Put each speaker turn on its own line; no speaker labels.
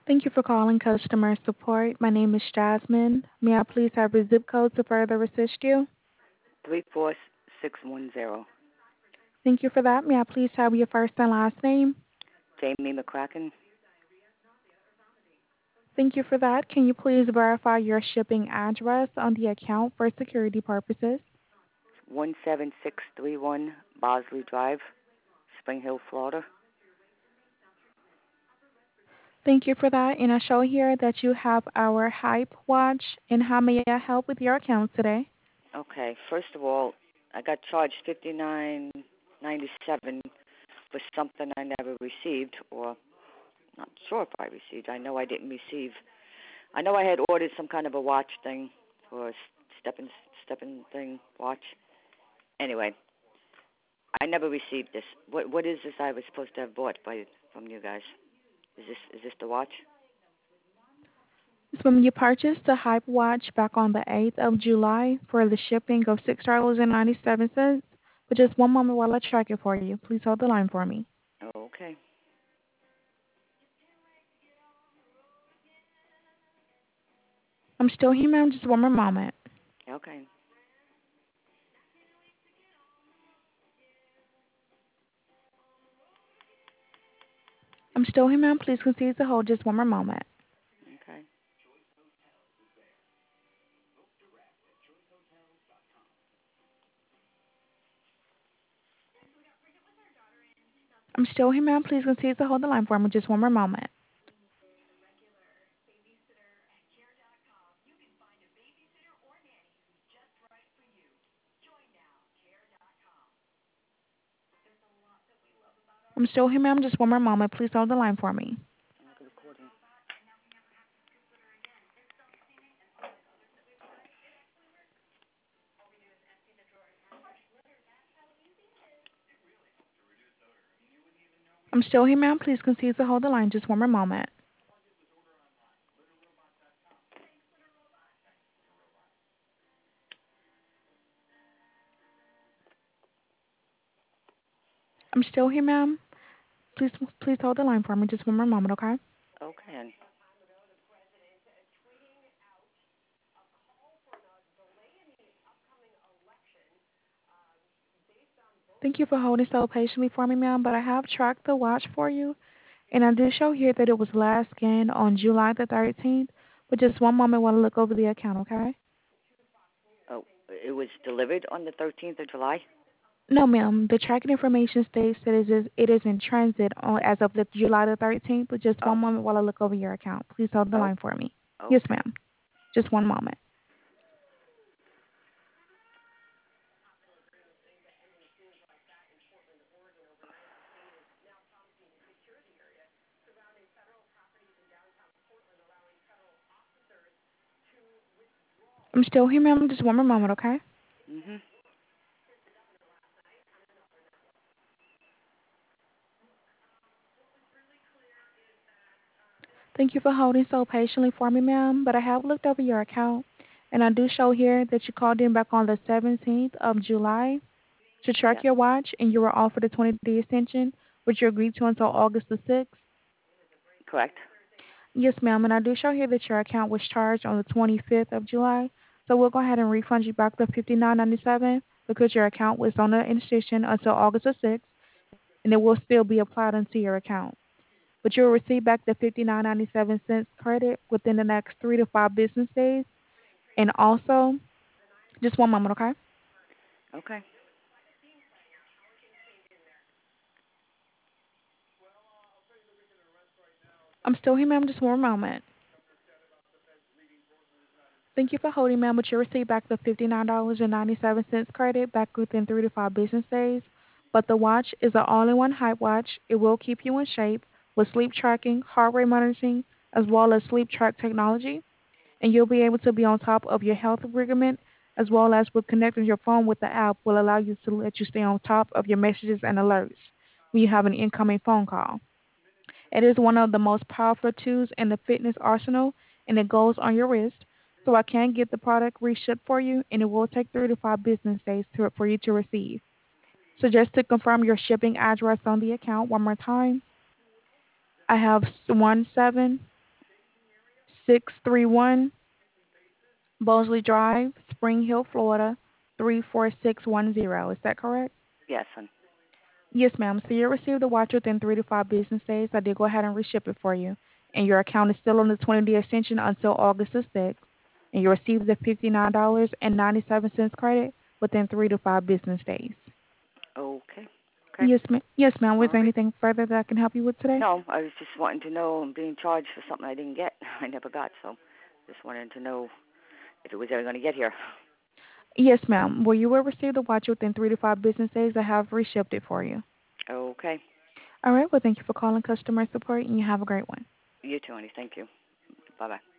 Thank you for calling customer support. My name is Jasmine. May I please have your zip code to further assist you?
34610.
Thank you for that. May I please have your first and last name?
Jamie McCracken,
Thank you for that. Can you please verify your shipping address on the account for security purposes?
17631 Bosley Drive, Spring Hill, Florida.
Thank you for that. And I show here that you have our Hype Watch. And how may I help with your account today?
Okay, first of all, I got charged $59.97 for something I never received, or not sure if I received. I know I didn't receive. I know I had ordered some kind of a watch thing, or a stepping thing watch. Anyway, I never received this. What is this I was supposed to have bought from you guys? Is this the watch?
It's when you purchased the Hype Watch back on the 8th of July for the shipping of $6.97. But just one moment while I track it for you. Please hold the line for me.
Oh, okay.
I'm still here, ma'am. Just one more moment.
Okay.
I'm still here, ma'am. Please continue to hold just one more moment.
Okay.
I'm still here, ma'am. Please continue to hold the line for me just one more moment. I'm still here, ma'am. Just one more moment. Please hold the line for me.
Recording.
I'm still here, ma'am. Please continue to hold the line just one more moment. I'm still here, ma'am. Please hold the line for me just one more moment, okay?
Okay.
Thank you for holding so patiently for me, ma'am. But I have tracked the watch for you, and I do show here that it was last scanned on July the 13th. But just one moment while I look over the account, okay?
Oh, it was delivered on the 13th of July?
No, ma'am. The tracking information states that it is in transit as of the July the 13th. But just one
Oh.
moment while I look over your account. Please hold the
Oh.
line for me. Yes,
Okay.
ma'am. Just one moment. I'm still here, ma'am. Just one more moment, okay?
Mhm.
Thank you for holding so patiently for me, ma'am. But I have looked over your account, and I do show here that you called in back on the 17th of July to track
Yep.
your watch, and you were offered a 20-day extension, which you agreed to until August the 6th.
Correct.
Yes, ma'am. And I do show here that your account was charged on the 25th of July. So we'll go ahead and refund you back the $59.97 because your account was on the extension until August the 6th, and it will still be applied onto your account. But you'll receive back the 59.97 credit within the next 3 to 5 business days. And also, just one moment, okay?
Okay.
I'm still here, ma'am. Just one moment. Thank you for holding, ma'am, but you'll receive back the $59.97 credit back within 3 to 5 business days. But the watch is an all-in-one Hype watch. It will keep you in shape with sleep tracking, heart rate monitoring, as well as sleep track technology. And you'll be able to be on top of your health regimen, as well as with connecting your phone with the app will allow you to let you stay on top of your messages and alerts when you have an incoming phone call. It is one of the most powerful tools in the fitness arsenal, and it goes on your wrist. So I can get the product reshipped for you, and it will take 3 to 5 business days for you to receive. So just to confirm your shipping address on the account one more time, I have 17. 631 Bosley Drive, Spring Hill, Florida 34610. Is that correct?
Yes, hon.
Yes, ma'am. So you'll receive the watch within 3 to 5 business days. I did go ahead and reship it for you. And your account is still on the 20-day extension until August the 6th. And you'll receive the $59.97 credit within 3 to 5 business days.
Okay. Okay.
Yes, ma'am. Yes, ma'am. Was
All
there
right.
anything further that I can help you with today?
No, I was just wanting to know I'm being charged for something I didn't get. I never got, so just wanted to know if it was ever going to get here.
Yes, ma'am. Well, you will receive the watch within 3 to 5 business days. I have reshipped it for you.
Okay.
All right. Well, thank you for calling customer support, and you have a great one.
You too, honey. Thank you. Bye-bye.